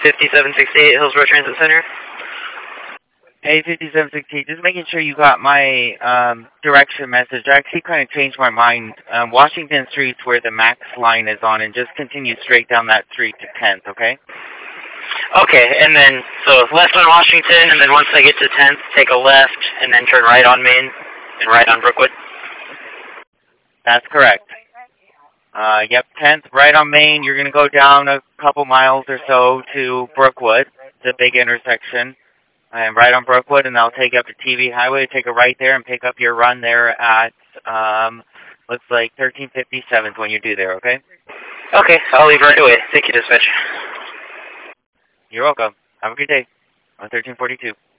5768 Hillsborough Transit Center. Hey, 5768, just making sure you got my direction message. I actually kind of changed my mind. Washington Street's where the MAX line is on, and just continue straight down that street to 10th, okay? Okay, and then, so left on Washington, and then once I get to 10th, take a left, and then turn right on Main, and right on Brookwood? That's correct. Yep, 10th, right on Main. You're going to go down a couple miles or so to Brookwood, the big intersection. And right on Brookwood, and I'll take you up to TV Highway, take a right there, and pick up your run there at, looks like 1357th when you do there, okay? Okay, I'll leave right away. Thank you, dispatch. You're welcome. Have a good day on 1342.